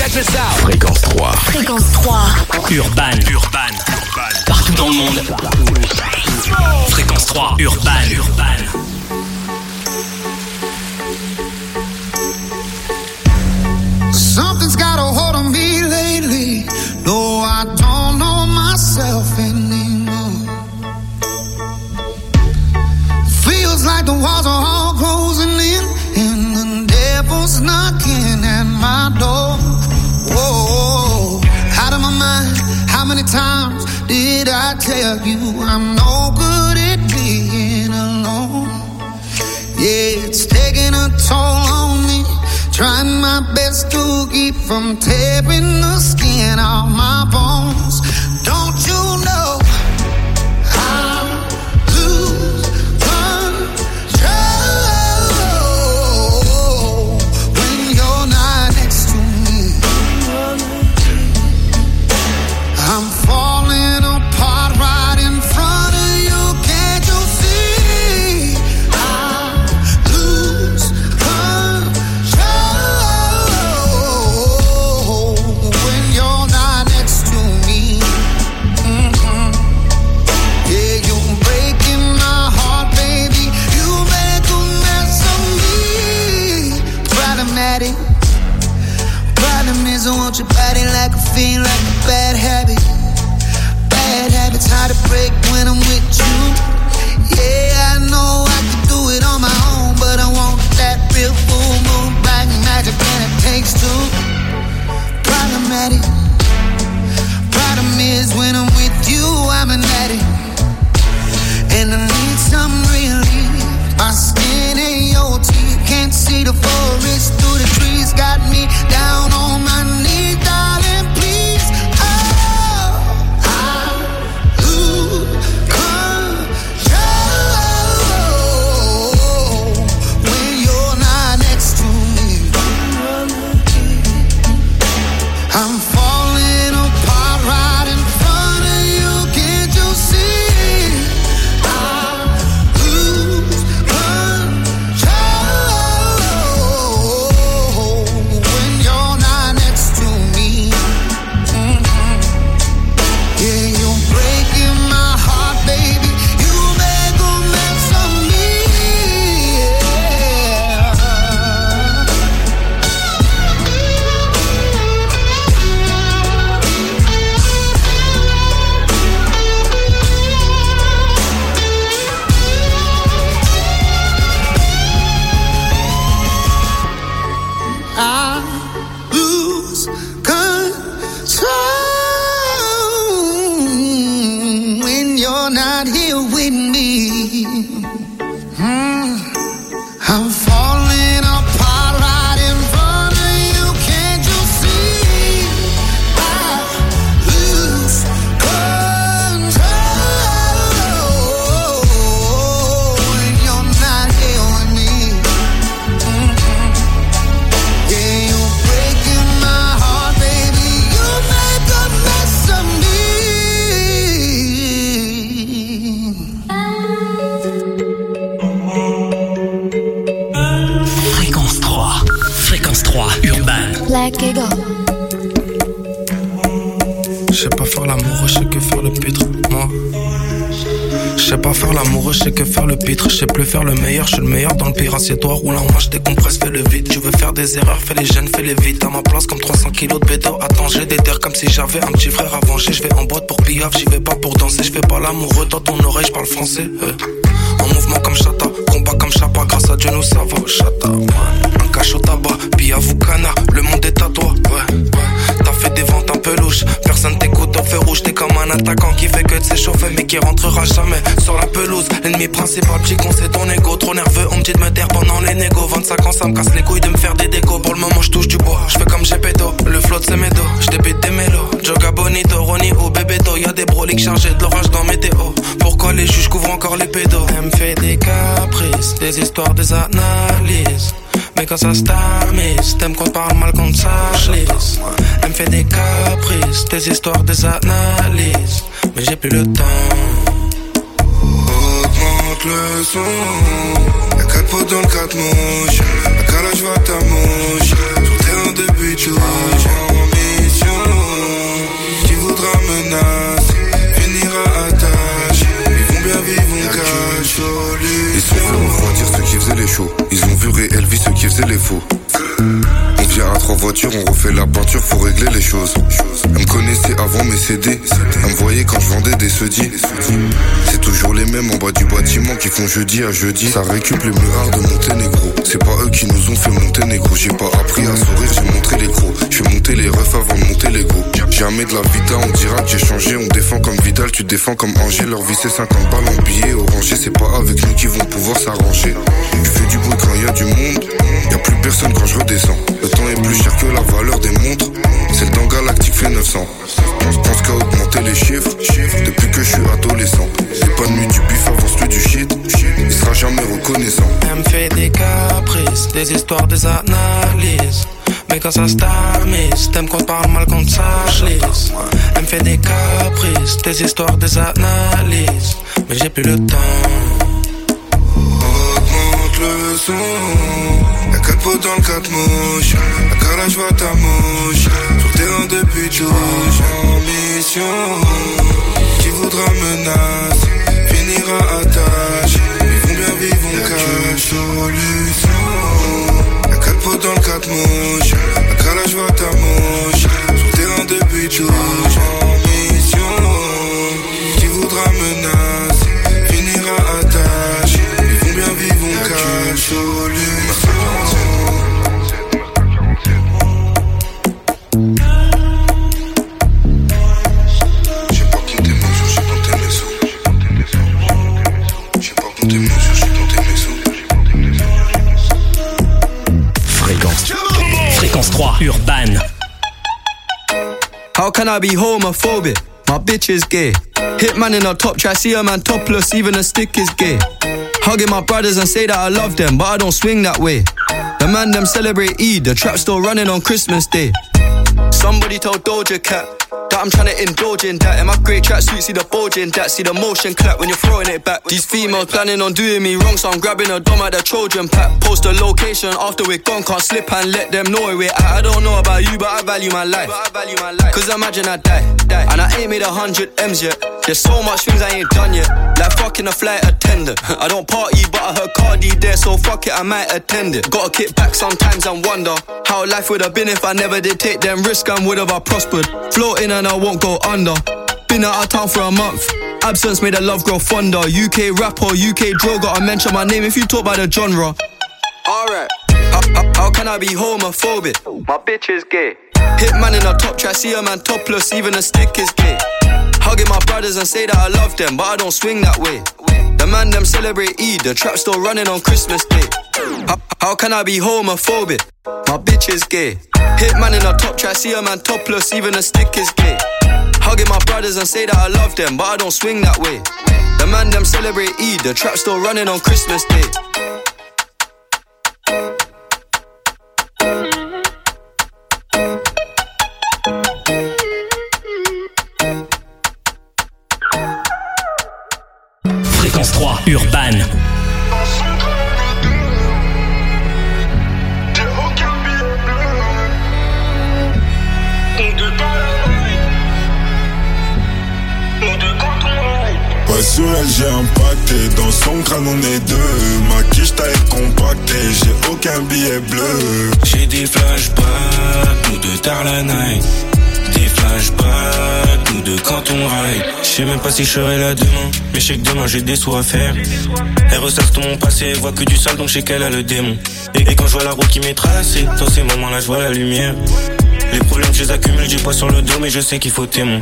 Check this out. Fréquence 3. Fréquence 3. Urban. Partout dans le monde. Fréquence 3. Urban. Something's got a hold on me lately. No, I don't know myself anymore. Feels like the walls are all closing in, and the devil's knocking at my door. Whoa, out of my mind. How many times did I tell you I'm no good at being alone? Yeah, it's taking a toll on me. Trying my best to keep from tearing the skin off my bones. Don't you know I lose control when you're not next to me? I'm falling apart right in front of you. Can't you see? I lose control when you're not next to me. Yeah, you're breaking my heart, baby. You make a mess of me. Problematic. Problem is I want your body like a fiend, like a bad habit. Bad habits hard to break when I'm with you. Yeah, I know I can do it on my own, but I want that real full moon, black magic, and it takes two. Problematic. Problem is when I'm with you, I'm an addict, and I need some relief. My skin and your teeth can't see the forest through the trees. Got me down on my knees, darling, please. Oh, I lose control when you're not next to me. I'm falling apart right in front of you. Can't you see? I lose control when you're not next to me. Yeah, you're breaking my heart, baby. You make a mess of me. I lose control when you're not here with me. I'm falling apart right in front of you. Can't you see? I lose control when you're not here with me. Yeah, you're breaking my heart, baby. You make a mess of me. Fréquence 3. Urban. Black Eagle. Je sais pas faire l'amour, je sais que faire le pitre, moi. Je sais pas faire l'amour, je sais que faire le pitre. Je sais plus faire le meilleur, je suis le meilleur dans le pire. Assieds-toi, roule en moi, je décompresse, fais le vide. Tu veux faire des erreurs, fais les gènes, fais les vite. À ma place comme 300 kilos de bédo. Attends, j'ai des terres comme si j'avais un petit frère à venger. Je vais en boîte pour piaf, j'y vais pas pour danser. Je fais pas l'amoureux dans ton oreille, je parle français. En mouvement comme Chata, combat comme Chapa. Grâce à Dieu nous ça va, Chata. Un cache au tabac, piaf ou canard, le monde est à toi. T'as fait des ventes un peu louches, personne t'écoute au feu rouge. T'es comme un attaquant qui fait que de s'échauffer mais qui rentrera jamais sur la pelouse. L'ennemi principal, petit con, c'est ton ego. Trop nerveux, on me dit de me taire pendant les négos. 25 ans, ça me casse les couilles de me faire des décos. Pour le moment, je touche du bois, je fais comme Gepetto. Le flotte c'est mes dos, je débite des mélos. Joga Bonito, Ronnie ou Bebeto. Y'a des broliques chargés de l'orage dans météo. Pourquoi les juges couvrent encore les pédos? Elle me fait des caprices, des histoires, des analyses. Mais quand ça se tamise, t'aimes qu'on parle mal quand ça glisse. Elle me fait des caprices, des histoires, des analyses. Mais j'ai plus le temps. Augmente le son. Y'a 4 potes dans le 4 mouches. La calage va ta mouche. Sur terrain de but, tu vois. encaisser les faux. On vient à 3 voitures, on refait la peinture, faut régler les choses. Elle me connaissait avant mes CD, elle me voyait quand je vendais des sedis. C'est toujours les mêmes en bas du bâtiment qui font jeudi à jeudi. Ça récup les meuhards de Monténégro. C'est pas eux qui nous ont fait monter négro. J'ai pas appris à sourire, j'ai montré les gros. Je fais monter les refs avant de monter les gros. Jamais de la vita, on dira que j'ai changé. On défend comme Vidal, tu défends comme Angers. Leur vie c'est 50 balles en billets orangés. C'est pas avec nous qu'ils vont pouvoir s'arranger. Je fais du bruit quand y a du monde. Y'a plus personne quand je redescends. Le temps est plus cher que la valeur des montres. Celle d'un galactique fait 900. On pense qu'à augmenter les chiffres. Depuis que je suis adolescent. C'est pas de nuit du bif, avance plus du shit. Il sera jamais reconnaissant. Elle me fait des caprices, des histoires, des analyses. Mais quand ça s'tamise, t'aimes qu'on parle mal, qu'on te sache lisse. Elle me fait des caprices, des histoires, des analyses. Mais j'ai plus le temps. Augmente le son. Y'a 4 pots dans le 4 mouches. À Carla j'vois ta mouche. Sur le terrain depuis touche. En mission. Qui voudra menace finira à tâche. Vivons bien, vivons cash. Solution. Y'a 4 pots dans le 4 mouches. À Carla j'vois ta mouche. Sur le terrain depuis touche. En mission. Qui voudra menace finira à tâche. Vivons bien, vivons cash. Solution. Fréquence 3 Urban. How can I be homophobic? My bitch is gay. Hitman in a top try, see a man topless, even a stick is gay. Hugging my brothers and say that I love them, but I don't swing that way. The man them celebrate Eid, the trap still running on Christmas Day. Somebody told Doja Cat that I'm tryna indulge in that. In my grey tracksuit, see the bulge in that. See the motion clap when you're throwing it back. These females planning on doing me wrong, so I'm grabbing a dom at the Trojan pack. Post a location after we're gone, can't slip and let them know where we're at. I don't know about you, but I value my life. Cause imagine I die, and I ain't made 100 M's yet. There's so much things I ain't done yet. Like fucking a flight attendant. I don't party, but I heard Cardi there, so fuck it, I might attend it. Gotta kick back sometimes and wonder how life would have been if I never did take them risks and would have I prospered. Floating and I won't go under. Been out of town for a month. Absence made the love grow fonder. UK rapper, UK drill, gotta mention my name if you talk about the genre. Alright, how can I be homophobic? My bitch is gay. Hitman in a top try, see a man topless, even a stick is gay. Hugging my brothers and say that I love them, but I don't swing that way. The man them celebrate Eid, the trap still running on Christmas Day. How can I be homophobic? My bitch is gay. Hitman in a top try, see a man topless, even a stick is gay. Hugging my brothers and say that I love them, but I don't swing that way. The man them celebrate Eid, the trap still running on Christmas Day. Fréquence 3 Urban. Ouais, sur elle j'ai impacté, dans son crâne on est deux. Ma quiche taille compactée, j'ai aucun billet bleu. J'ai des flashbacks, nous deux tard la night. Des flashbacks, nous deux quand on ride. J'sais même pas si je serai là demain, mais j'sais que demain j'ai des sous à faire. Elle ressasse tout mon passé, elle voit que du sale, donc j'sais qu'elle a le démon. Et quand je vois la route qui m'est tracée, dans ces moments-là je vois la lumière. Les problèmes je les accumule, j'ai pas sur le dos, mais je sais qu'il faut témoin.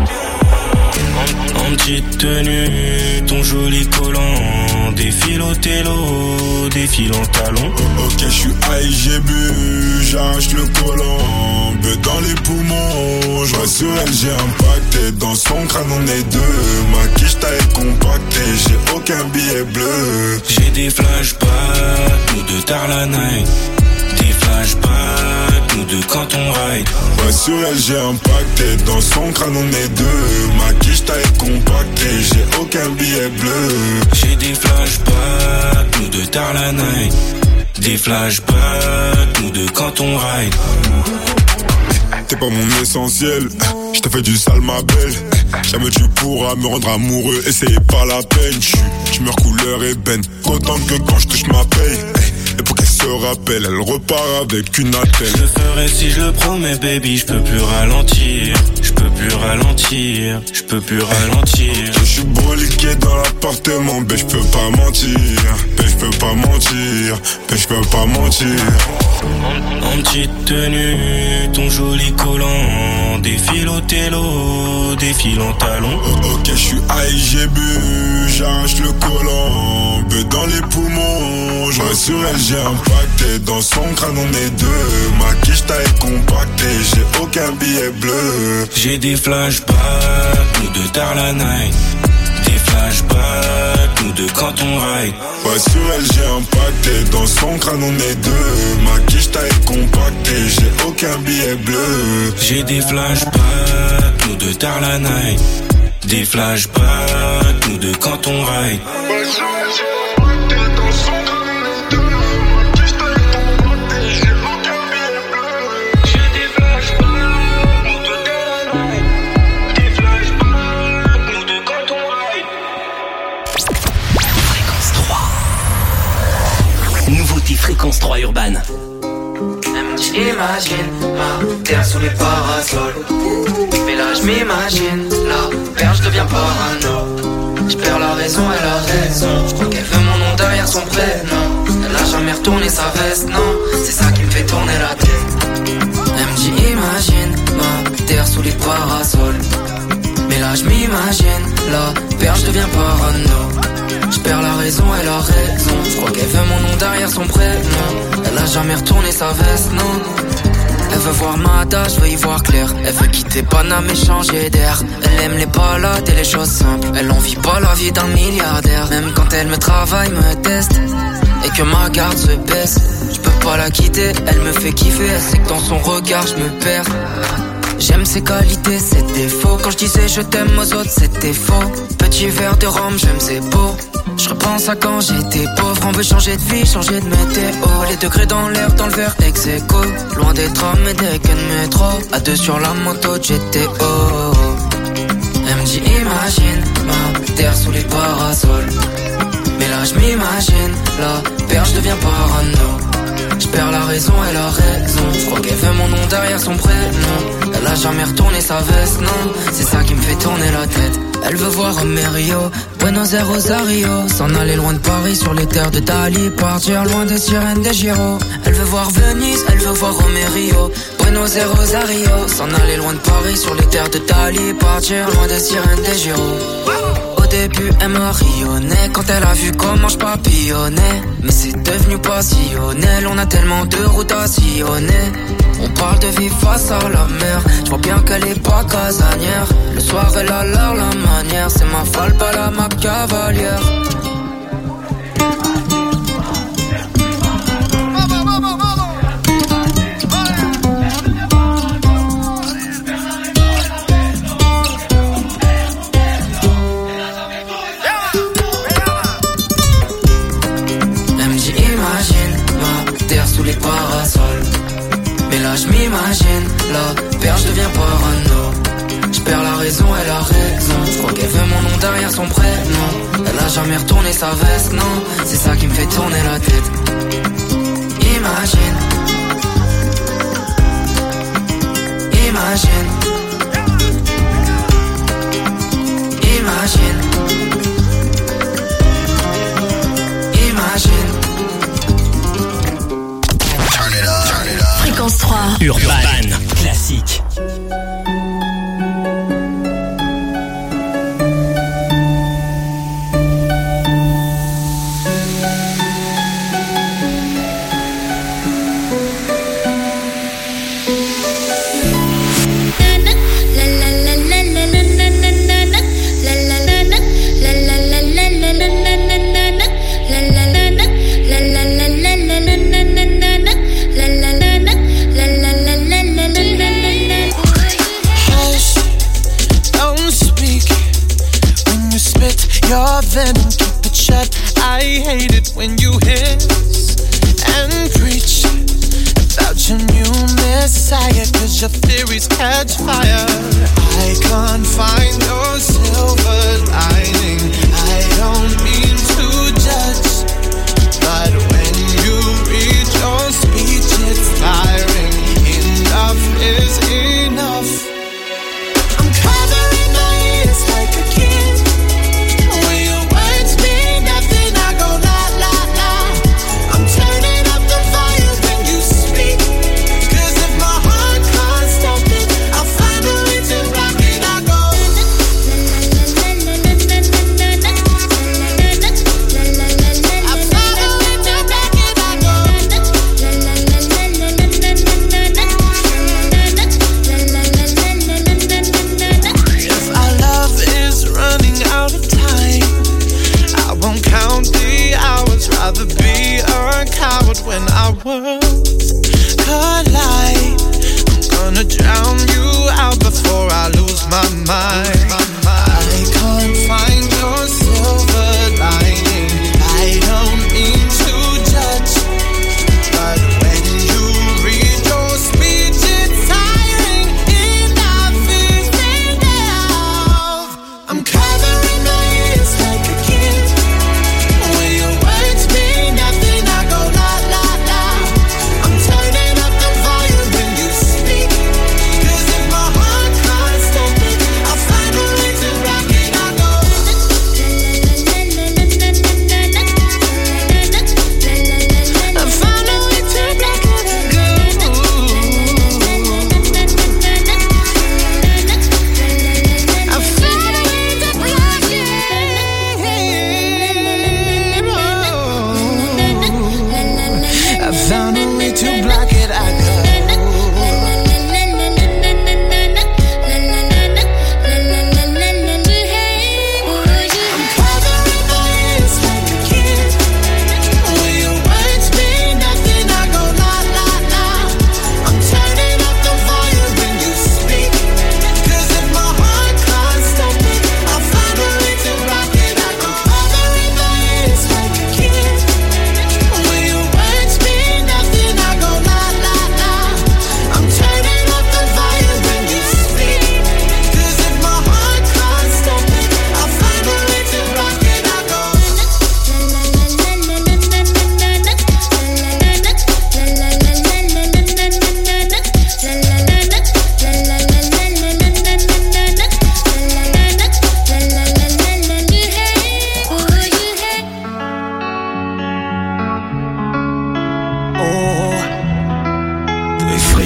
En petite tenue, ton joli collant, défile au télo, défile en talon. Ok, je suis high, j'ai bu, j'arrache le collant, beuh dans les poumons. Je vois sur elle, j'ai impacté, dans son crâne on est deux. Ma quiche taille compactée, j'ai aucun billet bleu. J'ai des flashbacks, nous deux tard la night. Des flashbacks, nous deux quand on ride. Ouais, sur elle j'ai impacté, dans son crâne on est deux. Ma quiche taille compactée, j'ai aucun billet bleu. J'ai des flashbacks, nous deux tard la night. Des flashbacks, nous deux quand on ride. T'es pas mon essentiel, je te fais du sale ma belle. Jamais tu pourras me rendre amoureux, et c'est pas la peine. Je meurs couleur ébène, autant que quand je touche ma paye. Et pour qu'elle se rappelle, elle repart avec une attelle. Je le ferai si je le promets, baby, je peux plus ralentir. Je peux plus ralentir, je peux plus ralentir. Je suis broliqué dans l'appartement, ben je peux pas mentir. Ben je peux pas mentir, ben je peux pas mentir. En petite tenue, ton joli collant, défile au télo, défile en talon. Ok, je suis high, j'ai bu, j'arrache le collant, ben dans les poumons, je reste sur elle, j'ai impacté. Dans son crâne on est deux, ma quiche taille compactée, j'ai aucun billet bleu. J'ai des flashbacks, nous deux tard la night. Des flashbacks, nous deux quand on ride. Ouais, sur elle j'ai impacté, dans son crâne on est deux, ma quiche taille compactée, j'ai aucun billet bleu. J'ai des flashbacks, nous deux tard la night. Des flashbacks, nous deux quand on ride. Fréquence 3 Urban. J'imagine ma terre sous les parasols. Mais là je m'imagine la perche devient parano. Je perds la raison et la raison. Je crois qu'elle veut mon nom derrière son prénom. Elle a jamais retourné sa veste, non. C'est ça qui me fait tourner la tête. Elle me dit imagine ma terre sous les parasols. Mais là je m'imagine la perche devient parano. Je perds la raison et la raison. Je crois qu'elle veut mon nom derrière son prénom. Elle a jamais retourné sa veste, non. Elle veut voir Mada, je veux y voir clair. Elle veut quitter Paname et changer d'air. Elle aime les balades et les choses simples. Elle en vit pas la vie d'un milliardaire. Même quand elle me travaille, me teste et que ma garde se baisse, je peux pas la quitter, elle me fait kiffer. Elle sait que dans son regard je me perds. J'aime ses qualités, ses défauts. Quand je disais je t'aime aux autres, c'était faux. Petit verre de rhum, j'aime ses beaux. Je repense à quand j'étais pauvre. On veut changer de vie, changer de météo. Les degrés dans l'air, dans le verre ex-écho. Loin des trams et des quais de métro. À deux sur la moto de GTO. Elle me dit imagine ma terre sous les parasols. Mais là je m'imagine la perche devient parano. Je perds la raison et la raison. Je crois qu'elle veut mon nom derrière son prénom. Elle a jamais retourné sa veste, non. C'est ça qui me fait tourner la tête. Elle veut voir Rio, Buenos Aires, Rosario. S'en aller loin de Paris sur les terres de Dali. Partir loin des sirènes des Giro. Elle veut voir Venise, elle veut voir Rio, Buenos Aires, Rosario. S'en aller loin de Paris sur les terres de Dali. Partir loin des sirènes des Giro. Au début elle marionnait quand elle a vu comment je papillonnais. Mais c'est devenu passionnel, on a tellement de routes à sillonner. On parle de vie face à la mer, je vois bien qu'elle est pas casanière. Le soir elle a l'air la manière, c'est ma falba la ma cavalière. Les parasols. Mais là je m'imagine la perche devient parano. Je perds la raison et la raison. Je crois qu'elle veut mon nom derrière son prénom. Elle a jamais retourné sa veste, non. C'est ça qui me fait tourner la tête. Imagine. Imagine. Imagine. Imagine. Fréquence 3 Urban Classique. Then keep it shut. I hate it when you hiss and preach about your new messiah, 'cause your theories catch fire. I can't find your silver lining. I don't mean to judge, but when you reach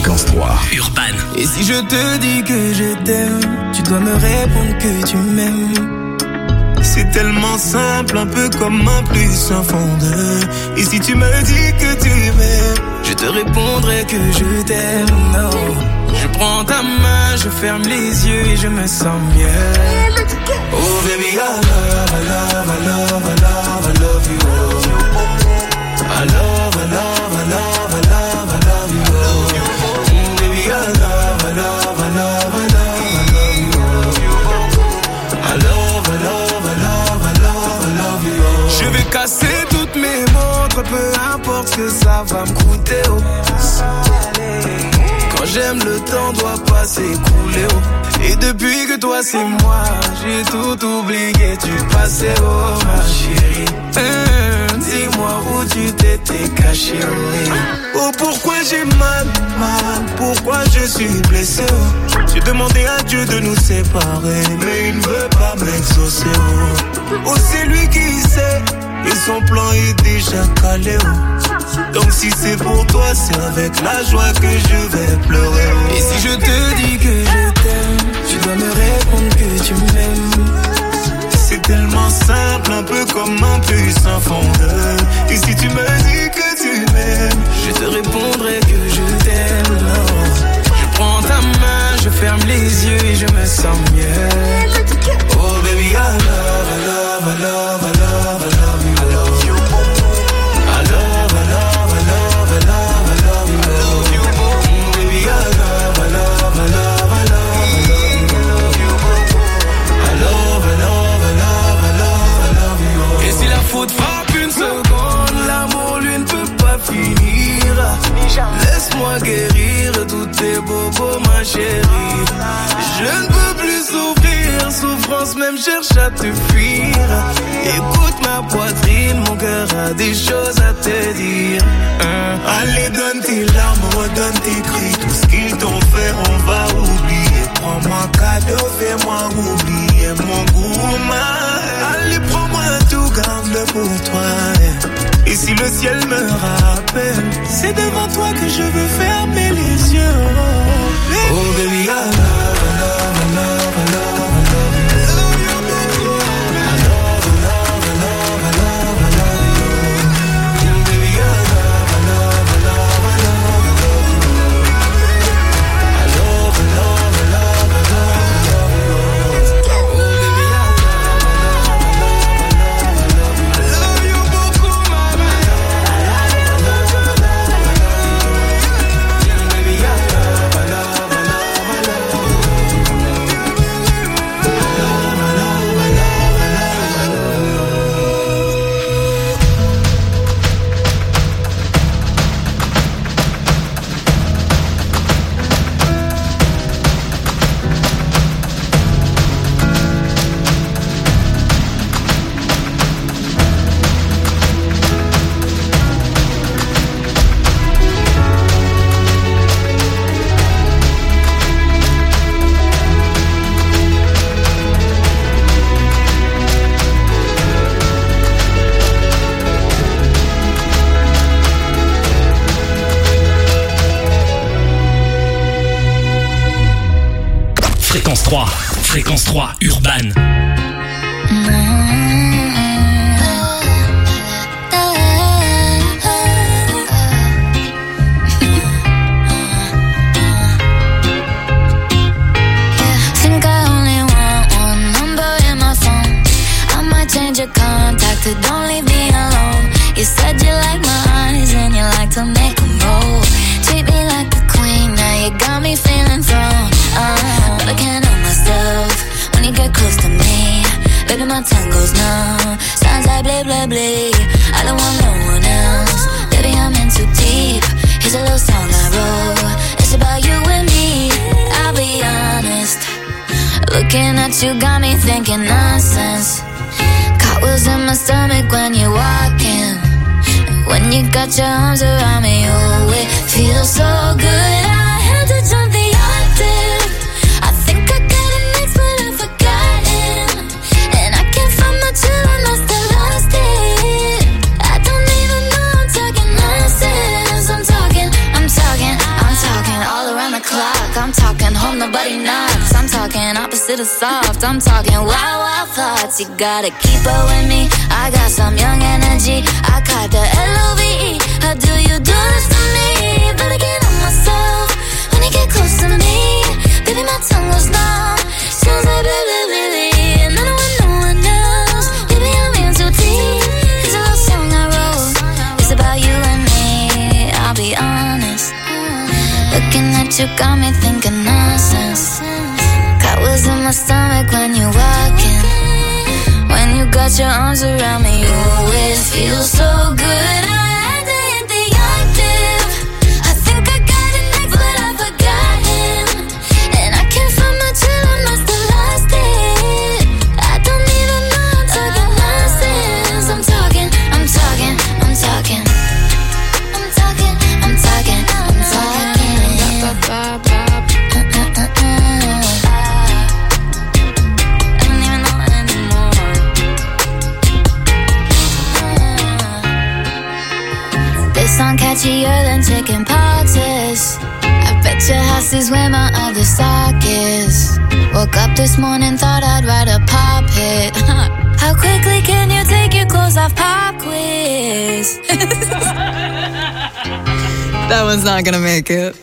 Fréquence 3 Urban. Et si je te dis que je t'aime, tu dois me répondre que tu m'aimes. C'est tellement simple, un peu comme un plus un fond de. Et si tu me dis que tu m'aimes, je te répondrai que je t'aime. Oh. Je prends ta main, je ferme les yeux et je me sens mieux. Oh baby, I love, I love, I love, I love, I love you. Oh. I love, I love, I love, I love, I love you. Oh. Baby, I love, I love, I love, I love, I love you. Oh. I love, I love, I love, I love, I love you. Oh. Je vais casser toutes mes montres, peu importe ce que ça va me coûter. Oh. Quand j'aime, le temps doit pas s'écouler. Oh. Et depuis que toi c'est moi, j'ai tout oublié du passé. Oh ma chérie, dis-moi où tu t'étais caché. Oh pourquoi j'ai mal, pourquoi je suis blessé. Oh. J'ai demandé à Dieu de nous séparer, mais il ne veut pas m'exaucer. Oh c'est lui qui sait, et son plan est déjà calé. Oh. Donc si c'est pour toi, c'est avec la joie que je vais pleurer. Oh. Et si je te dis que je t'aime, tu dois me répondre que tu m'aimes. C'est tellement simple, un peu comme un plus un fondeur. Et si tu me dis que tu m'aimes, je te répondrai que je t'aime. Oh. Je prends ta main, je ferme les yeux et je me sens mieux. Oh baby, I love, I love, I love, I love, I love you. I love you. I love, I love, I love, I love, I love you. I love you. Baby, I love, I love, I love, I love, I love you. I love, I love, I love, I love, I love you. Et si la faute frappe une seconde, l'amour lui ne peut pas finir. Laisse-moi guérir tous tes bobos, ma chérie. Je ne peux plus souffrir, souffrance même cherche à te fuir. Écoute ma poitrine, mon cœur a des choses à te dire. Allez, donne tes larmes, redonne tes cris. Tout ce qu'ils t'ont fait, on va oublier. Prends-moi cadeau, fais-moi oublier mon goût. Allez, prends-moi tout, garde-le pour toi. Et si le ciel me rappelle, c'est devant toi que je veux fermer les yeux. Oh baby, I love, I love, I love, I love, I love you. I love, I love, I love, I love, I love you. Baby, I love, I love, I love, I love, I love you. I love, I love, I love, I love, I love you. Oh baby, I love, I love, I love, I love you. I love you beaucoup, mama. I love, I love, I love, I love you. Baby, I love, I love, I love, I love you. Fréquence 3 Urban. Think I only want one number in my phone. I might change your contact to don't leave me alone. You said you like my eyes and you like to make them roll. Treat me like the queen, now you got me feeling thrown. But I can't help myself when you get close to me. Baby, my tongue goes numb. Sounds like blah, blah, blah. I don't want no one else. Baby, I'm in too deep. Here's a little song I wrote. It's about you and me. I'll be honest. Looking at you got me thinking nonsense. Cartwheels in my stomach when you're walking. When you got your arms around me, oh, it feels so good. I had to jump the octave. I think I got it next, but I've forgotten. And I can't find my chill, I must have lost it. I don't even know I'm talking nonsense. I'm talking all the soft. I'm talking wild, wild thoughts. You gotta keep up with me. I got some young energy. I caught the LOVE. How do you do this to me? Better get on myself when you get close to me. Baby, my tongue was numb. Sounds like baby, baby. And I don't want no one else. Baby, I'm in too deep. It's a love song I wrote. It's about you and me. I'll be honest. Looking at you got me thinking nonsense. Got wheels in my stomach when you walk in. When you got your arms around me, you always feel so good. I had to hit the octave. I think I got it next, but I forgot him. And I can't find my chill, I must have lost it. I don't even know I'm talking nonsense. I'm talking. Song catchier than chicken poxes. I bet your house is where my other sock is. Woke up this morning, thought I'd write a pop hit. How quickly can you take your clothes off? Pop quiz. That one's not gonna make it.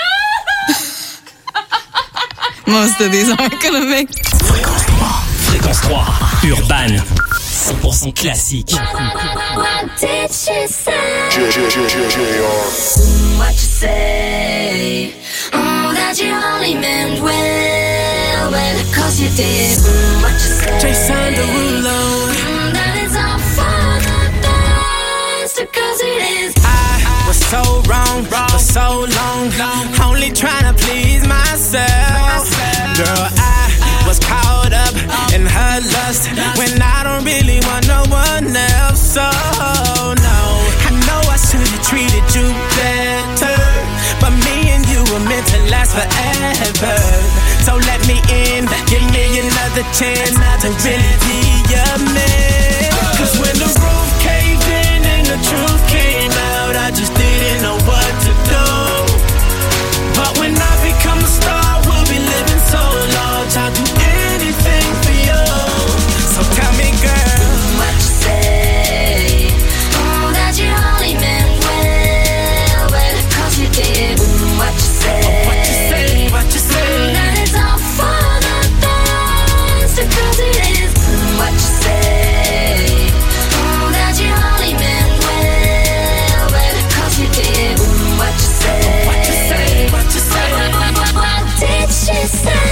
Most of these aren't gonna make it. Fréquence 3, Urban. 100% classique. What did she say? What you say? Oh, that you only meant well, cause you did. What you say? Jason Derulo. That it's all for the best, cause it is. I was so wrong for so long, only trying to please myself. Girl, I was caught up in her lust when I don't really want no one else. So no, I know I should have treated you better, but me and you were meant to last forever. So let me in, give me another chance to really be your man. Cause when the roof caved in and the truth came out, I just didn't know what to do. But when I become a star, we'll be living so large, I'll do anything for you. So tell me, girl, what you say? Oh, that you only meant well, cause you did. What you say? What you say? What you say? That it's all for the best, cause it is. What you say? Oh, that you only meant well, cause you did. What you say? What you say? What you say? What did she say?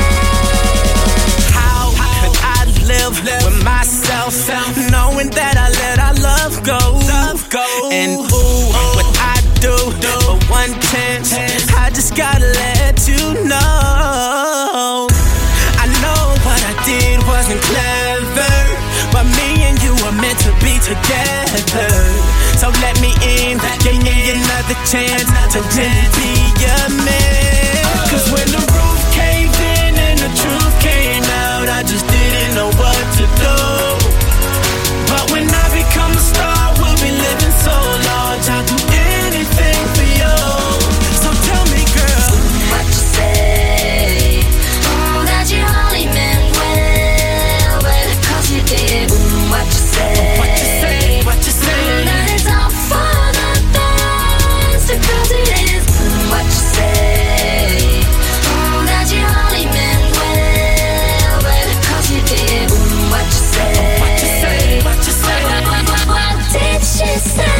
How could I live with myself, knowing that I let our love go? And ooh, what I do for one chance, I just gotta let you know. I know what I did wasn't clever, but me and you were meant to be together. So let me in, give me another chance to really be your man. Cause when the roof caved in and the truth came out, I just didn't know what to do. But when I become a star, we'll be living so large, I'll do anything for you. So tell me, girl, what you say? Oh, that you only meant well, cause you did. What you say? What you say? What you say? That it's all for the best, cause it is. What you say? Oh, that you only meant well, cause you did. What you say? What you say? What you say? What did she say?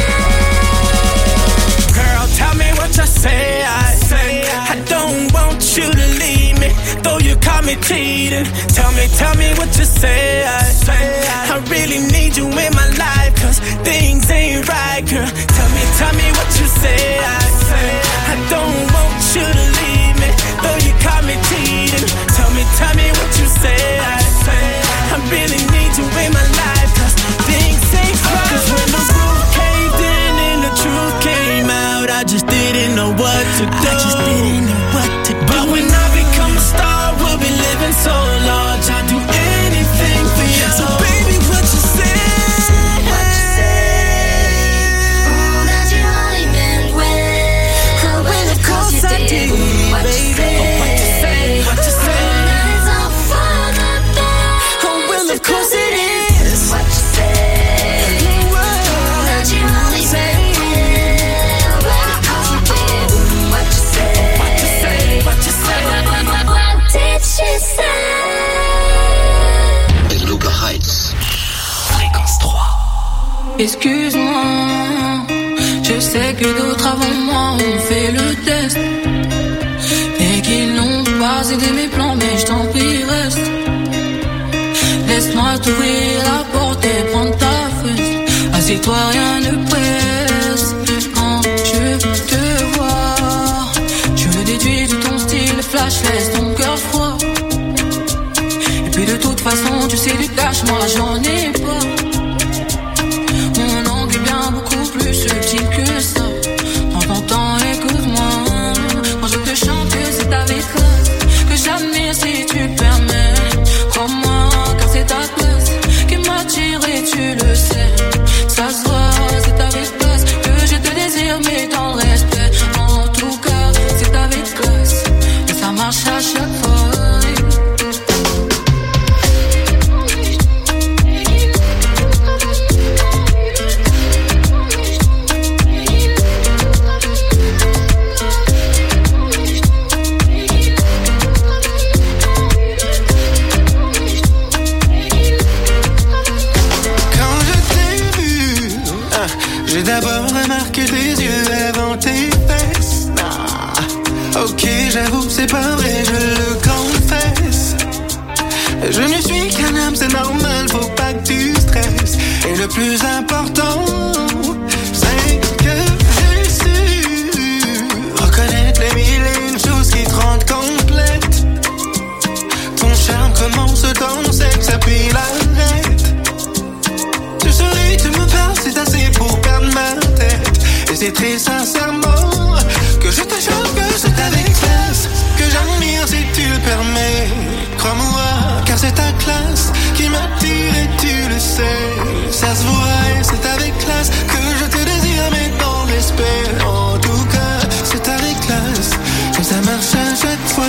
Girl, tell me what you say. I don't want you to leave me, though you caught me cheating. Tell me what you say. I really need you in my life, cause things ain't right, girl. Tell me what you say. I don't want you to leave me, though you caught me cheating. Tell me what you say. I really need you in my life, cause things ain't right. Cause when the roof caved in and the truth came out, I just didn't know what to do. But when I become a star, we'll be living so large, I'll do anything for you. So baby, what you say? What you say? Oh, that you only meant well, cause you did. What you say? What you say? What you say? That it's all for Excuse-moi, je sais que d'autres avant moi ont fait le test et qu'ils n'ont pas aidé mes plans, mais je t'en prie reste. Laisse-moi t'ouvrir la porte et prendre ta fesse. Assieds-toi, rien ne presse. Quand je te vois, je le déduis de ton style flash, laisse ton cœur froid. Et puis de toute façon, tu sais du cash, moi j'en ai pas. Mon angle est bien beaucoup plus subtil que ça. Prends ton temps, écoute-moi. Quand je te chante, c'est avec classe que j'admire si tu le permets. Crois-moi, car c'est ta classe qui m'attire et tu le sais. Ça se voit, c'est avec classe que je te désire, mais dans le respect. En tout cas, c'est avec classe et ça marche à chaque fois. J'ai d'abord remarqué tes yeux avant tes fesses. Ok, j'avoue, c'est pas vrai, je le confesse. Je ne suis qu'un homme, c'est normal, faut pas que tu stresses. Et le plus important, c'est que j'ai su reconnaître les mille et une choses qui te rendent complète. Ton charme commence dans le sexe, puis l'arrête. Tu souris, tu me parles, c'est assez pour perdre ma tête. Et c'est très sincèrement que je te jure que c'est avec classe que j'admire si tu le permets. Crois-moi, car c'est ta classe qui m'attire et tu le sais. Ça se voit et c'est avec classe que je te désire, mais dans le respect. En tout cas, c'est avec classe que ça marche à chaque fois.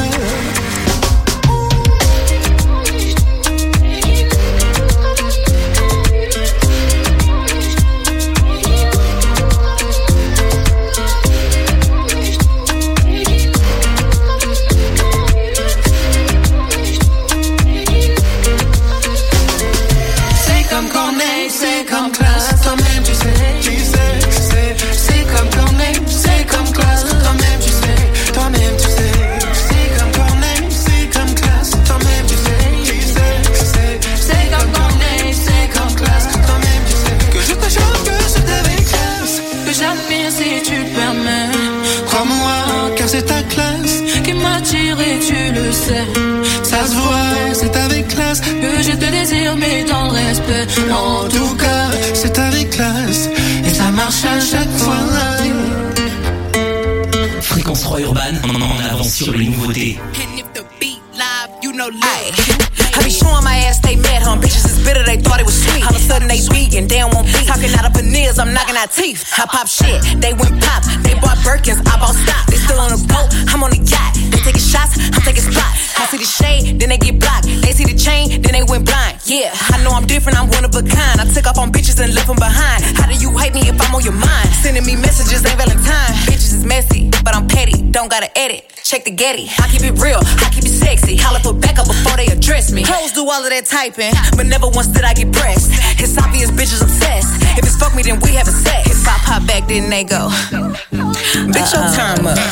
C'est comme classe, toi-même tu sais, c'est comme Corneille, c'est comme classe, toi-même tu sais, c'est comme Corneille, c'est comme classe, toi-même tu sais, c'est comme Corneille, c'est comme classe, toi-même tu sais, que je te jure que c'est avec classe, que j'admire si tu le permets, crois-moi, car c'est ta classe qui m'attire et tu le sais, ça se voit, c'est avec classe, que je te désire mais dans le respect, en tout cas, c'est avec classe et ça marche à chaque fois. Fréquence 3 Urban, en avance sur les nouveautés. I be showing my ass they met her. Bitches is bitter, they thought it was sweet. All of a sudden they vegan, they don't want beef. Talking out of veneers, I'm knocking out teeth. I pop shit, they went pop. They bought Birkins, I bought stock. They still on the boat, I'm on the yacht. They taking shots, I'm taking spots. I see the shade, then they get blocked. They see the chain, then they went blind. Yeah, I know I'm different, I'm one of a kind. I took off on bitches and left them behind. How do you hate me if I'm on your mind? Sending me messages, ain't Valentine. Bitches is messy, but I'm petty. Don't gotta edit. Check the Getty. I keep it real, I keep it sexy. Holla for backup before they address me. Hoes do all of that typing, but never once did I get pressed. It's obvious bitches obsessed. If it's fuck me, then we having sex. If I pop back, then they go. Bitch, your time up.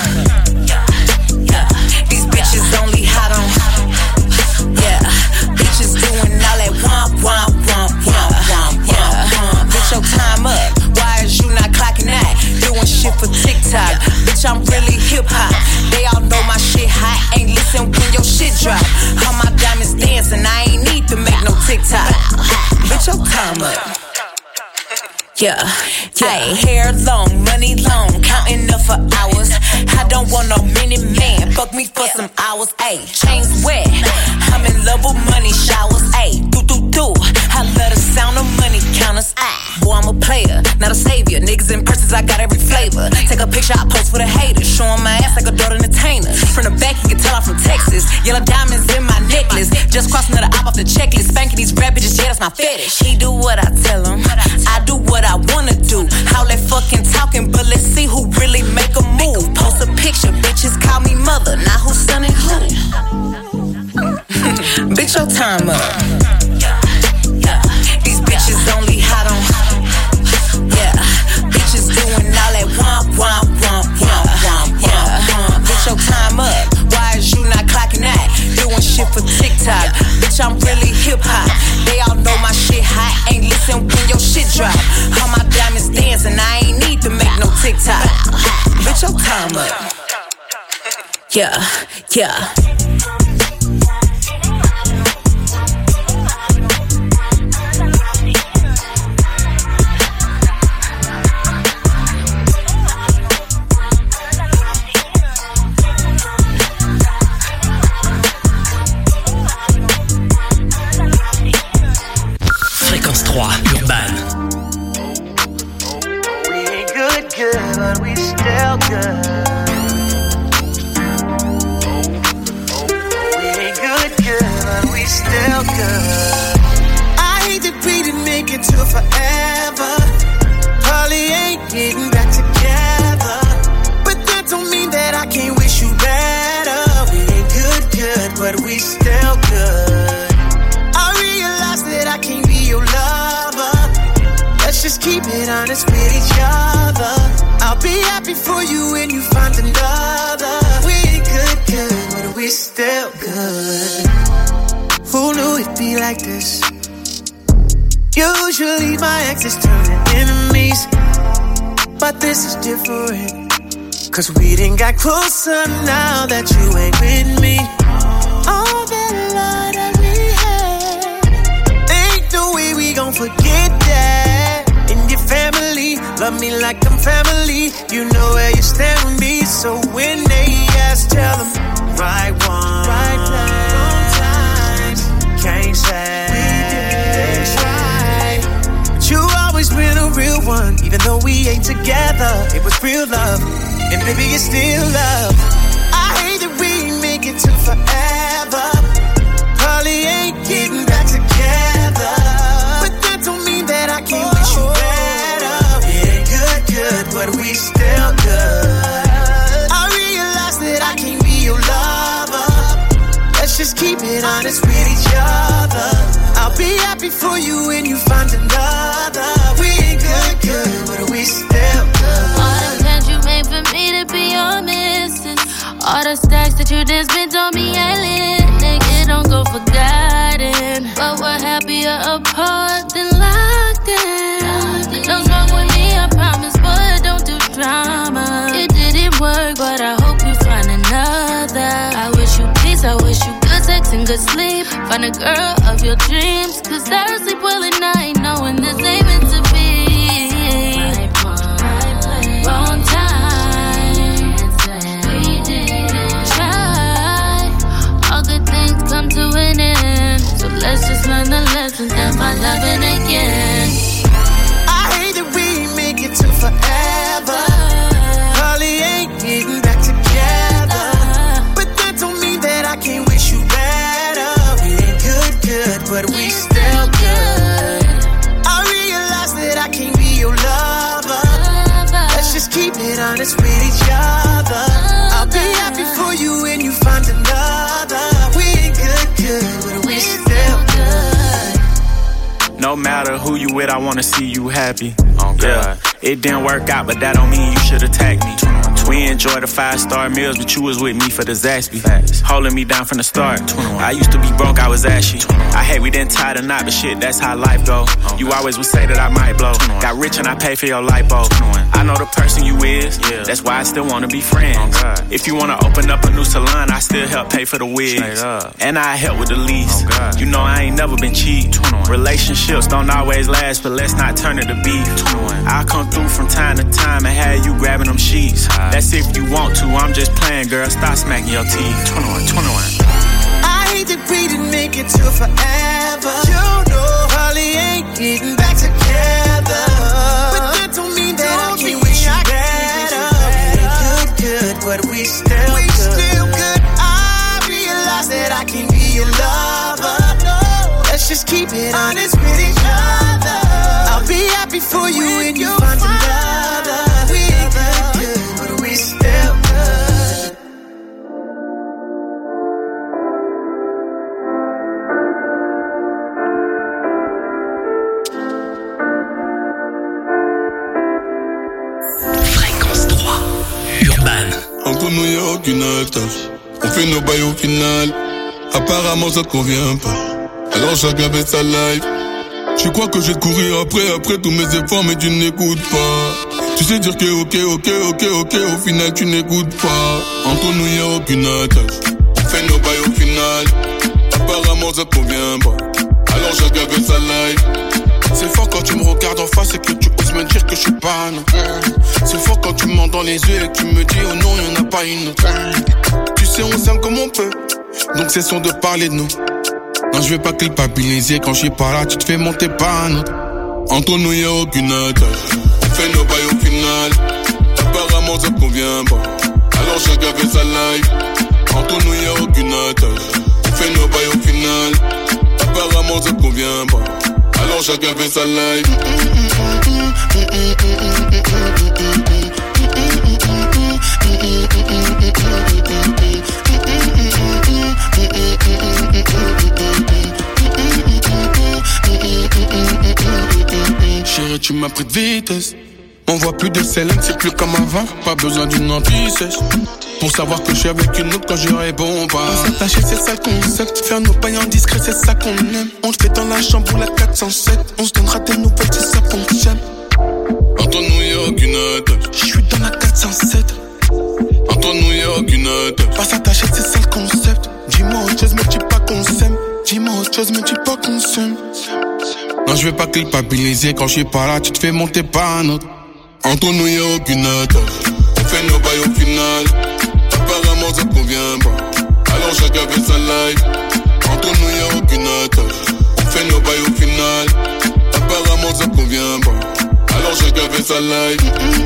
These bitches only hot on. Yeah, bitches doing all that womp, womp, womp, womp, womp, womp. Bitch, your time up. Why is you not clocking that? Doing shit for TikTok. Bitch, I'm really hip-hop. They all know my shit hot. Ain't listen when your shit drop. All my diamonds dancing. I ain't need to make no TikTok. Bitch, your time up. Yeah, ayy, hair long, money long, counting up for hours. I don't want no mini man, fuck me for some hours, ayy. Chains wet, I'm in love with money showers, ayy. Do, I love the sound of money counters, boy, I'm a player, not a savior. Niggas in purses, I got every flavor. Take a picture, I post for the haters. Showing my ass like a daughter entertainer. From the back, you can tell I'm from Texas. Yellow diamonds in my necklace. Just crossing the op off the checklist. Spanking these rap bitches, yeah, that's my fetish. He do what I tell him, I do what I wanna do. All that fucking talking, but let's see who really make a move. Post a picture, bitches call me mother. Now who's son and who? Bitch, your time up. These bitches only hot on. TikTok. Bitch, your time up. Yeah, yeah. Fréquence 3, Urban. We ain't good, but we still good. We ain't good, but we still good. I hate that we didn't make it to forever. Probably ain't getting back together, but that don't mean that I can't wish you better. We ain't good, but we still good. I realize that I can't be your lover. Let's just keep it honest with each other. I'll be happy for you when you find another. We ain't good, but we still good. Who knew it'd be like this? Usually my exes turn to enemies, but this is different. Cause we done got closer now that you ain't with me. All that love that we had, ain't no way we gon' forget that. And your family, love me like I'm family. You know where you stand with me. So when they ask, tell them right one, right place, wrong times. Can't say we didn't try, but you always been a real one. Even though we ain't together, it was real love, and baby it's still love. I hate that we ain't make it to forever. Probably ain't getting back together, but that don't mean that I can't wish you better. We ain't good, but we still good. I realize that I can't be your lover. Let's just keep it honest with each other. I'll be happy for you when you find another. We ain't good, but we still good. All the plans you made for me to be your missing. All the stacks that you done spent on me, I lit. Nigga, don't go forgotten. But we're happier apart than locked in. Don't wrong with me, I promise, but don't do drama. It didn't work, but I hope you find another. I wish you peace, I wish you good sex and good sleep. Find a girl of your dreams, cause I sleep well at night knowing this ain't meant to be. Wrong time, we didn't try. All good things come to an end, so let's just learn the lessons and find loving again. I hate that we ain't make it to forever. Probably ain't getting back together, but that don't mean that I can't wish you better. We ain't good, but we still good. I realize that I can't be your lover. Let's just keep it honest with each other. I'll be happy for you when you find another. We ain't good, but we still good. No matter who you with, I wanna see you happy. Oh, yeah. It didn't work out, but that don't mean you should attack me. We enjoy the 5-star meals, but you was with me for the Zaxby. Holding me down from the start. I used to be broke, I was ashy. I hate we didn't tie the knot, but shit, that's how life go. You always would say that I might blow. Got rich and I pay for your lipo. I know the person you is, that's why I still wanna be friends. If you wanna open up a new salon, I still help pay for the wigs. And I help with the lease. You know I ain't never been cheap. Relationships don't always last, but let's not turn it to beef. I'll come through from time to time and have you grabbing them sheets. That's if you want to, I'm just playing, girl. Stop smacking your teeth. 21. I hate that we didn't make it to forever. You know, probably ain't getting back together, but that don't mean that I can't wish you better. We ain't good, but we still good. I realize that I can be your lover. Let's just keep it honest with each other. I'll be happy for you when you find another. We ain't good, but we still good. Fréquence 3, Urban. Entre nous y'a aucune attache. On fait nos bails au final. Apparemment ça te convient pas. Alors chacun fait sa life. Tu crois que je vais te courir après tous mes efforts, mais tu n'écoutes pas. Tu sais dire que ok, au final tu n'écoutes pas. Entre nous y'a aucune attache, on fait nos bails au final. Apparemment ça te convient pas, alors j'ai gavé sa life. C'est fort quand tu me regardes en face et que tu oses me dire que je suis pas non. C'est fort quand tu me mens dans les yeux et que tu me dis oh non y'en a pas une autre. Tu sais on s'aime comme on peut, donc cessons de parler de nous. Non je vais pas culpabiliser, quand je suis pas là tu te fais monter pas un autre. Entre nous y'a aucune attache, on fait nos bails au final. Apparemment ça te convient pas, alors j'ai gavé sa life. Entre nous y'a aucune attache, on fait nos bails au final. Apparemment ça te convient pas, alors chacun fait sa life. Chérie, tu m'as pris de vitesse. On voit plus de Célène, c'est plus comme avant. Pas besoin d'une anti-sèche pour savoir que je suis avec une autre quand je réponds pas. S'attacher c'est ça le concept, faire nos pailles en discret c'est ça qu'on aime. On le fait dans la chambre ou la 407, on se donnera des nouvelles si ça fonctionne. Entre nous y'a aucune attache, je suis dans la 407. Entre nous y'a aucune attache, pas s'attacher c'est ça le concept. Dis-moi autre chose mais dis pas qu'on s'aime. Dis-moi autre chose mais dis pas qu'on s'aime. Non je vais pas culpabiliser, quand je suis pas là tu te fais monter pas un autre. Entre nous y'a aucune attache, on fait nos bails au final. Apparemment ça te convient pas, alors chacun fait sa life. Entre nous y'a aucune attache, on fait nos bails au final. Apparemment ça te convient pas, alors chacun fait sa life.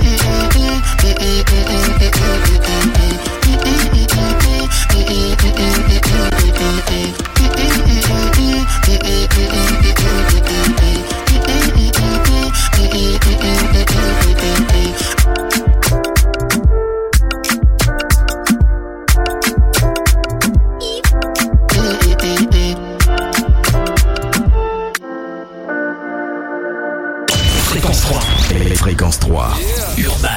Fréquence 3. Urban.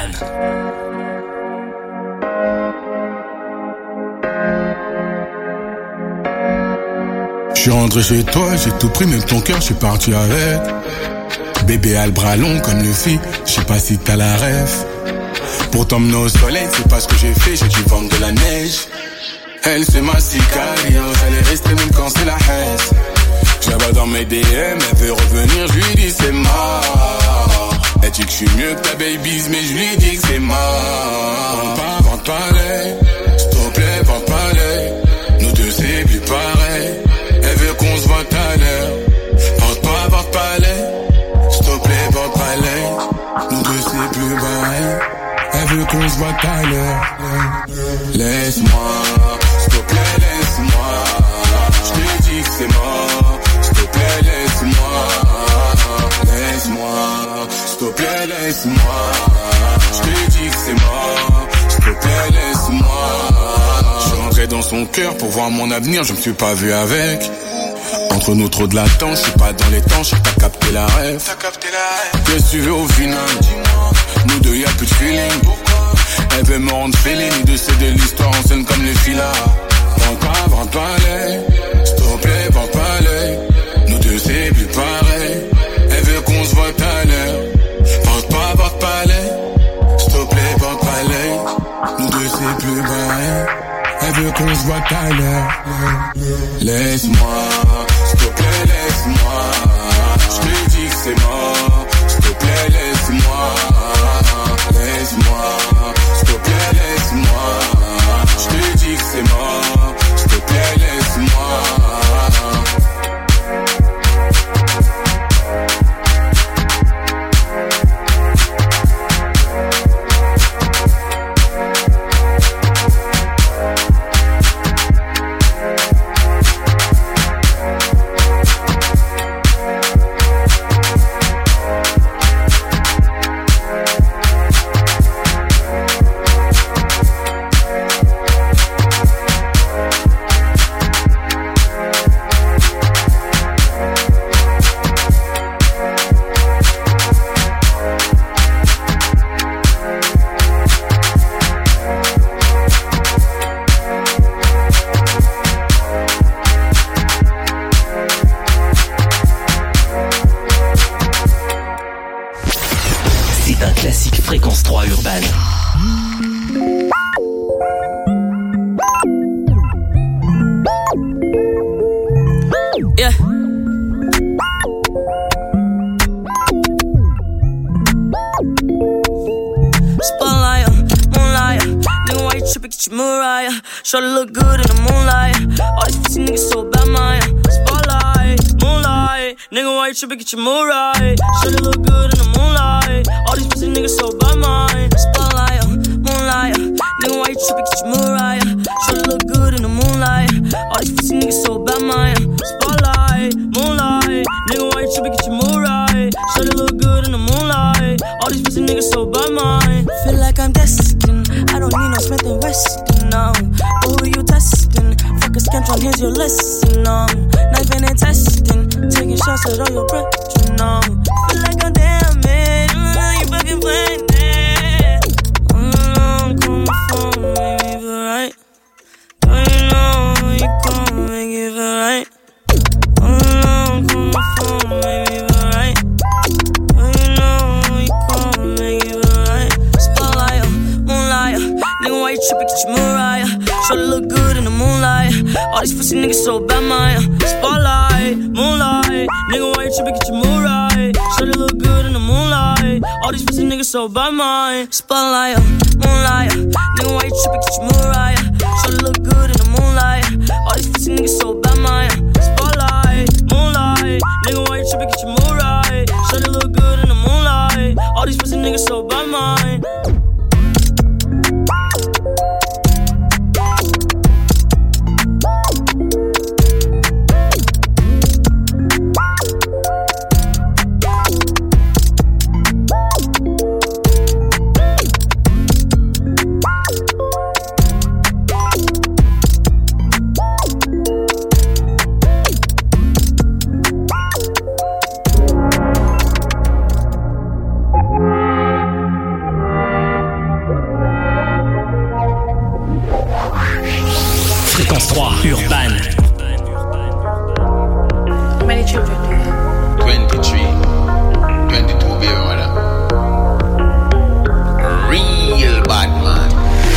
Je suis rentré chez toi, j'ai tout pris, même ton cœur, je suis parti avec. Bébé a le bras long comme le fit, je sais pas si t'as la ref. Pour t'emmener au soleil, c'est pas ce que j'ai fait, j'ai dû vendre de la neige. Elle c'est ma sicarios, elle est restée même quand c'est la haine. Je la vois dans mes DM, elle veut revenir, je lui dis c'est mort. Elle dit que je suis mieux que ta baby's, mais je lui dis que c'est mort. Vente pas l'œil, s'il te plaît, vente pas l'œil. Nous deux c'est plus pareil, elle veut qu'on se voit tout à l'heure. Vente pas l'œil, s'il te plaît, vente pas l'œil. Nous deux c'est plus pareil, elle veut qu'on se voit tout à l'heure. Laisse-moi, s'il te plaît, laisse-moi. Je te dis que c'est mort, s'il te plaît, laisse-moi. Laisse-moi, s'il te plaît, laisse-moi. Je te dis que c'est mort, s'il te plaît, laisse-moi. Je suis rentré dans son cœur pour voir mon avenir, je me suis pas vu avec. Entre nous trop de latence, je suis pas dans les temps, je sais pas capter la rêve. Qu'est-ce que tu veux au final? Nous deux y'a plus de feeling. Elle veut me rendre féline, nous deux c'est de l'histoire, on scène comme les filas. Vente pas l'œil, s'il te plaît, vente pas l'œil. Nous deux c'est plus pareil, elle veut qu'on se voit tout à l'heure. Vente pas l'œil, s'il te plaît, vente pas l'œil. Nous deux c'est plus pareil, elle veut qu'on se voit tout à l'heure. Laisse-moi, s'il te plaît, laisse-moi. Je te dis que c'est mort, s'il te plaît, laisse-moi. Laisse-moi, s'il te plaît, laisse-moi. Je te dis que c'est mort, s'il te plaît, laisse-moi. Yeah. Spotlight, moonlight. Nigga, why you trippin'? Get your Mariah. Shorty look good in the moonlight. All these pussy niggas so bad, Maya. Spotlight, moonlight. Nigga, why you trippin'? Get your Mariah. Shorty look good in the moonlight. All these pussy niggas so bad, Maya. Spotlight, moonlight. Nigga, why you trippin'? Get your Mariah. Shorty look good in the moonlight. All these pussy niggas so bad, Maya. Spotlight, moonlight. Nigga, why you trippin'? Get your Mariah. Shorty look good in the moonlight. All these pussy niggas so bad, Maya. Feel like I'm destined. I don't need no Smith and Weston now. But who you testing? Fuck a scantron, here's your lesson now. Knifing and testing, taking shots at all your breath, you know. Feel like I'm damaged, you fucking playing it. Call my phone, make me feel right. Don't you know you gon' make it feel right? Call my phone, make me feel right. Don't you know you gon' make it feel right? Spotlight, moonlight. Nigga, why you trippin'? Get your Mariah. Shorty look good in the moonlight. All these pussy niggas so bad, Maya. Spotlight, moonlight. Nigga, why you trippin'? Get your Mariah. Shorty look good in the moonlight. All these pussy niggas so bad, Maya. Spotlight, moonlight. Nigga, why you trippin'? Get your Mariah. Shorty look good in the moonlight. All these pussy niggas so bad, Maya. Spotlight, moonlight. Nigga, why you trippin'? Get your Mariah. Shorty look good in the moonlight. All these pussy niggas so bad, Maya. Fréquence 3, Urban. How many children do you have? 23. 22, baby, madam. Real bad man.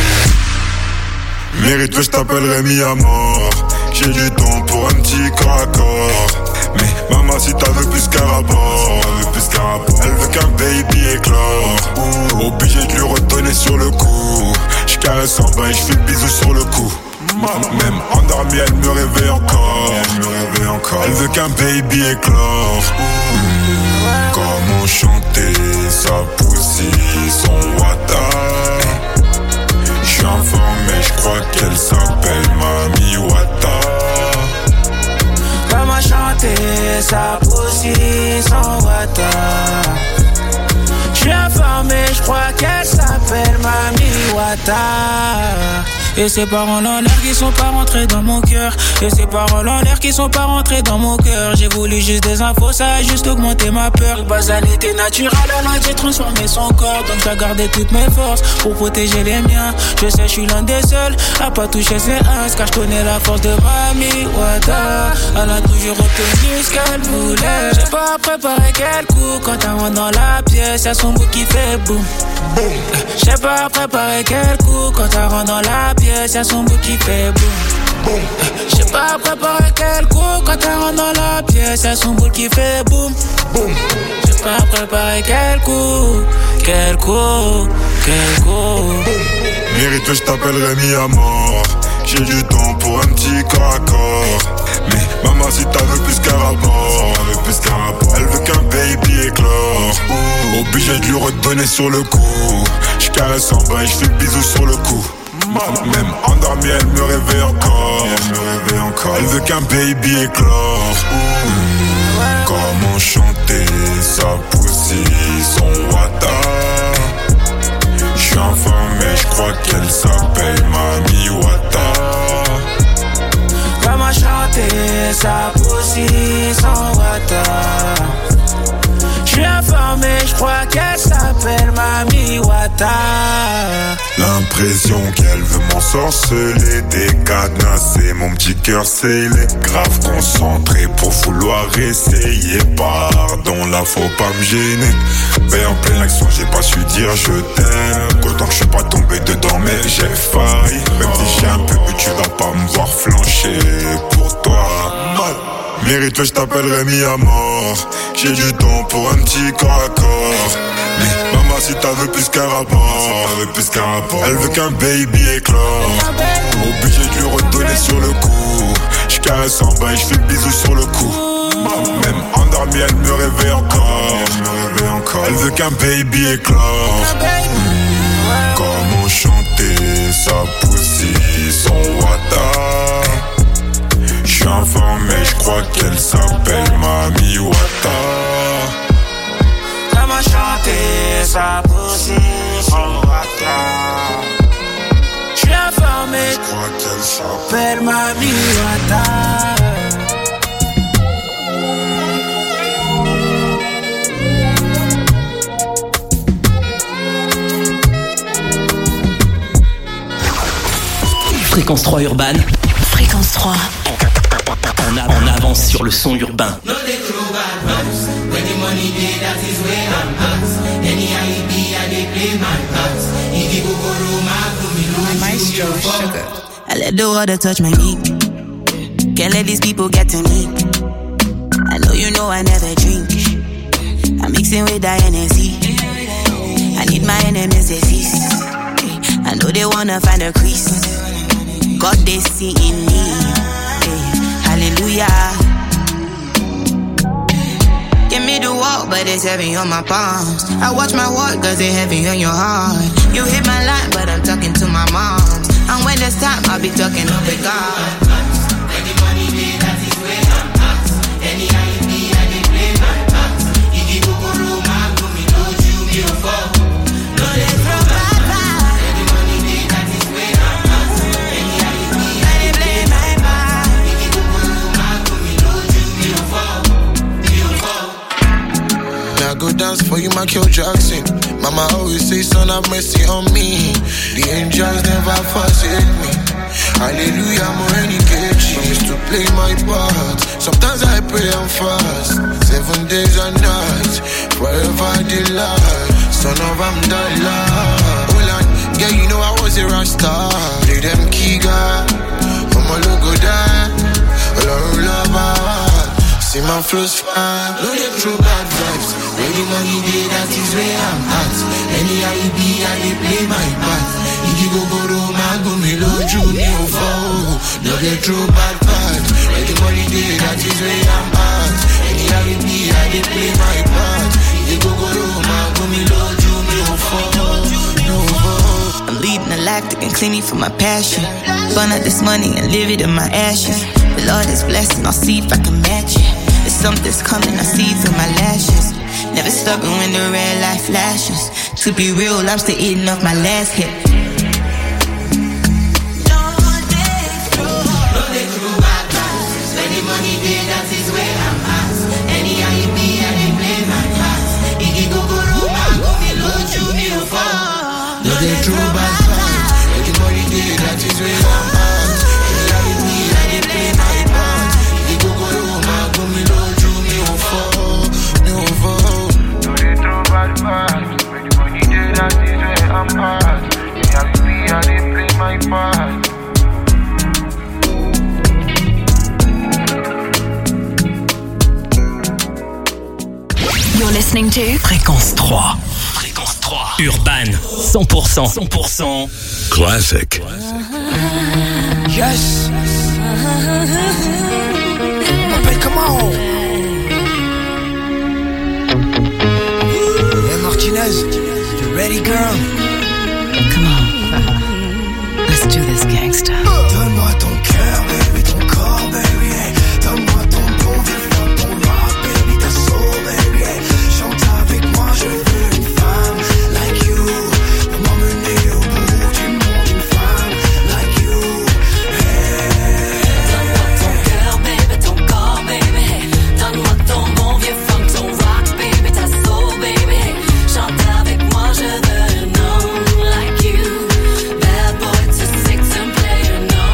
Mérite, je t'appellerai mis à mort. J'ai du temps pour un petit corps à corps. Mais maman, si t'as veux plus qu'un rapport, elle veut qu'un baby éclore. Obligé de lui redonner sur le coup. J'caresse en bas et j'fais le bisou sur le cou. Même endormie, elle me réveille encore. Elle veut qu'un baby éclore. Comment chanter sa poussie, son wata. J'suis informé, j'crois qu'elle s'appelle Mami Wata. Comment chanter sa poussie, son wata. J'suis informé, j'crois qu'elle s'appelle Mami Wata. Et ces paroles en l'air qui sont pas rentrées dans mon cœur. Et ces paroles en l'air qui sont pas rentrées dans mon cœur. J'ai voulu juste des infos, ça a juste augmenté ma peur. Basalité naturelle, alors j'ai transformé son corps. Donc j'ai gardé toutes mes forces pour protéger les miens. Je sais, je suis l'un des seuls à pas toucher ses uns. Car je connais la force de Mami Wata. Elle a toujours obtenu ce qu'elle voulait. J'ai pas préparé quel coup. Quand elle rentre dans la pièce, y'a son bout qui fait boum. J'ai pas préparé quel coup. Quand elle rentre dans la pièce, y'a son bout qui fait boum. J'ai pas préparé quel coup. Quand elle rentre dans la pièce, y'a son bout qui fait boum. J'ai pas préparé quel coup. Quel coup. Mérite, je t'appellerai mis à mort. J'ai du temps pour un petit corps à corps. Mais maman, si t'as veux plus qu'un rapport, elle veut qu'un baby éclore. Obligé de lui redonner sur le coup. J'caresse en bas et j'fais le bisou sur le cou. Même endormie, elle me réveille encore. Elle veut qu'un baby éclore. Comment chanter sa poussie, son wata. J'suis informé, j'crois qu'elle s'appelle Mami Wata. Comment chanter sa poussie, son wata. J'suis informé, j'crois qu'elle s'appelle Mami Wata. L'impression qu'elle veut m'ensorceler, décadenasser mon petit cœur scellé. Grave concentré pour vouloir essayer. Pardon, là faut pas me gêner. Mais en pleine action, j'ai pas su dire je t'aime. Autant que je suis pas tombé dedans, mais j'ai failli. Même si j'ai un peu bu, tu vas pas me voir flancher pour toi. Mérite, je t'appellerai mis à mort. J'ai du temps pour un petit corps à corps. Mais maman, si t'as veux plus qu'un rapport, elle veut qu'un baby éclore. Obligé de lui redonner sur le coup. J'caresse en bas et j'fais le bisou sur le cou. Même endormie, elle me réveille encore. Elle veut qu'un baby éclore. Comment chanter sa pussy, son wata. J'suis informé, j'crois qu'elle s'appelle Mami Wata. Comment chanter sa pussy, son wata. J'suis informé, j'crois qu'elle s'appelle Mami Wata. Fréquence 3 urbaine. Fréquence 3. En avance sur le son urbain. Maestro Sugar. I let the water touch my knee. Can't let these people get to me. I know you know I never drink. I'm mixing with the Hennessy. I need my enemies to feast. I know they wanna find a crease. God they see in me. Hallelujah. Give me the walk, but it's heavy on my palms. I watch my walk, cause it's heavy on your heart. You hit my line, but I'm talking to my moms. And when there's time, I'll be talking up with God. Any money day, that is where I'm at. Any IEP, I dey play my part. If you go room, I go me no you me a fall. No they throw bad bad. Any money day, that is where I'm at. Any IEP, I dey play my part. If you go room, I go me no you me a fall. Now go dance for you, Michael Jackson. Mama always say, son, have mercy on me. The angels never forsake me. Hallelujah, more any catchy. Promise to play my part. Sometimes I pray and fast. 7 days and nights, forever delight. Son of Amdallah. Hold on, yeah, you know I was a Rasta. Play them Kiga, Mama logo die. Love. See my flows fire, loaded through bad vibes. Where the money day, that is where I'm at. Any IEB, I dey play my part. If you go room, I go me low junior foe. Loaded through bad vibes. Where the money day, that is where I'm at. Any IEB, I dey play my part. If you go room, I go me low junior foe. I'm leading a life that can clean me from my passion. Burn out this money and live it in my ashes. The Lord is blessing, I'll see if I can match it. If something's coming, I see through my lashes. Never stubborn when the red light flashes. To be real, I'm still eating off my last hit. Money day, that is where I'm at. Any IEP, I dey play my part. If you go room, I go me low you me a fall. No they true bad vibes. Any money day, that is where I'm at. Any IEP, I dey play my part. If you go room, I go me low you me a fall. No they true bad vibes. Any money day, that is where I'm at. Any IEP, I dey play my part. You're listening to Fréquence 3. Fréquence 3. Urban. 100%. 100%. Classic. Yes. Appelle comment? Hey Martinez, you ready, girl? Come on. Let's do this, gangsta. Donne-moi ton cœur, baby, ton corps, baby. Hey. Donne-moi ton bon vivant, ton rock, baby, ta soul, baby. Hey. Chante avec moi, je veux une femme like you. Pour m'emmener au bout du monde, une femme like you. Hey. Donne-moi ton cœur, baby, ton corps, baby. Donne-moi ton bon vieux funk, ton rock, baby, ta soul, baby. Chante avec moi, je veux un homme like you. Bad boy to six and play an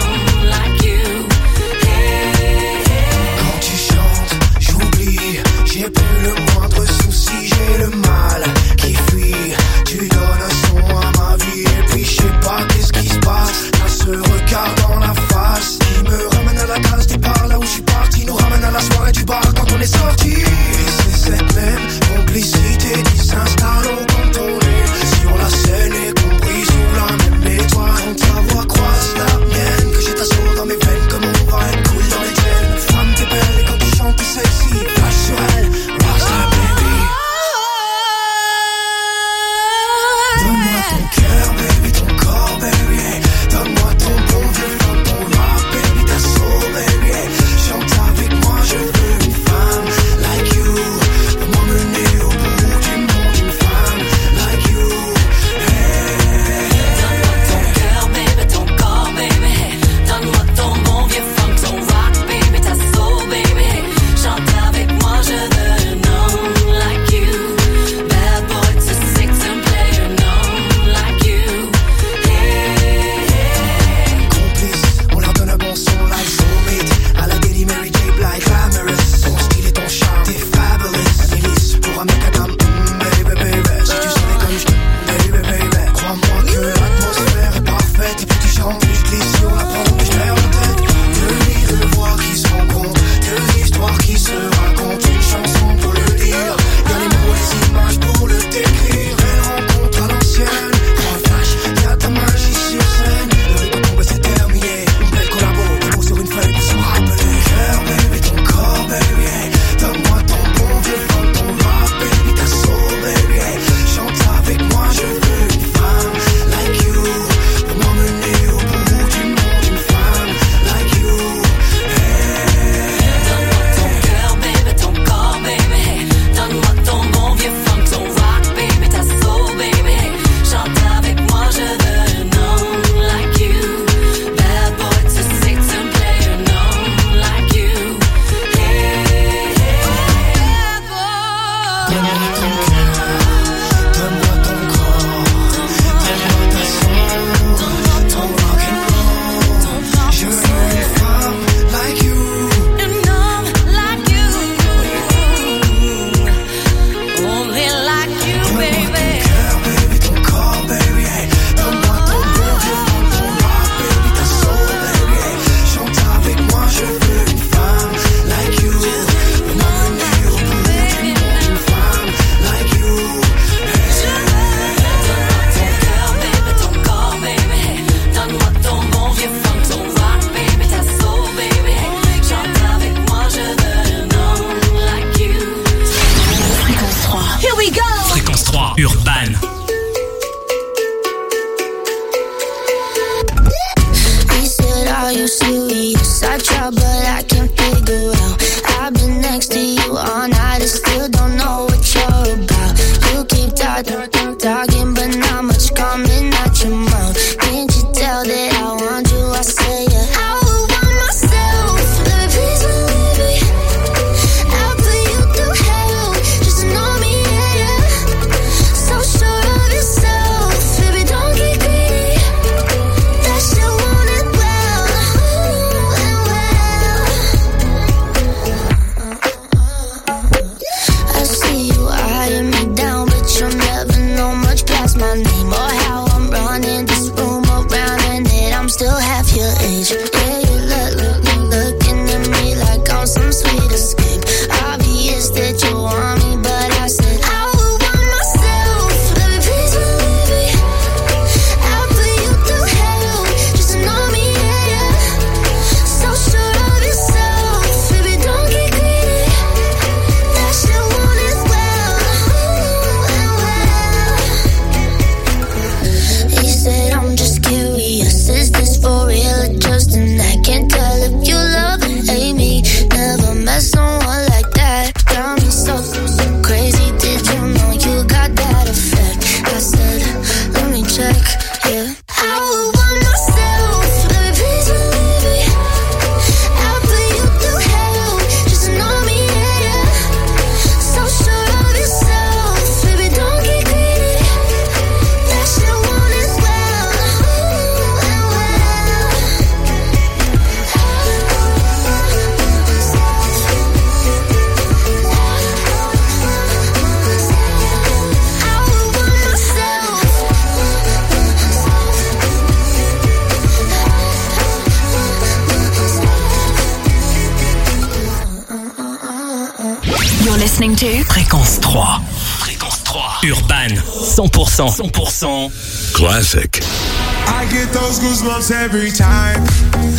are you serious? I try but I can't figure out. I've been next to you all night and still don't know what you're about. You keep talking but not much coming out your mouth. Can't you tell that I want you? I say yeah. I would want myself, baby, please believe me. I'll put you through hell, just know me, yeah, yeah. So sure of yourself, baby, don't get greedy. That shit want it well, and well. I see you eyeing me down, but you'll never know much past my name or how I'm running this room around and that I'm still half your age. Yeah, you looking at me like I'm some sweet escape. Obvious that you want me, but I said I would want myself, baby, please believe me. I'll put you through hell, just know me, yeah, yeah. So sure of yourself, baby, don't get greedy. That shit want it well, and well. He said I'm just curious, is this for real or just an act? Can't tell if you love and hate me. Never met someone like that. Got me so crazy. Did you know you got that effect? I said, let me check, yeah. I would want myself, baby, please believe me. I'll put you through hell, just know me, yeah, yeah. So sure of yourself, baby, don't get greedy. That shit want it well, and well. You're listening to Fréquence 3. Fréquence 3. Urban. 100%. Classic. I get those goosebumps every time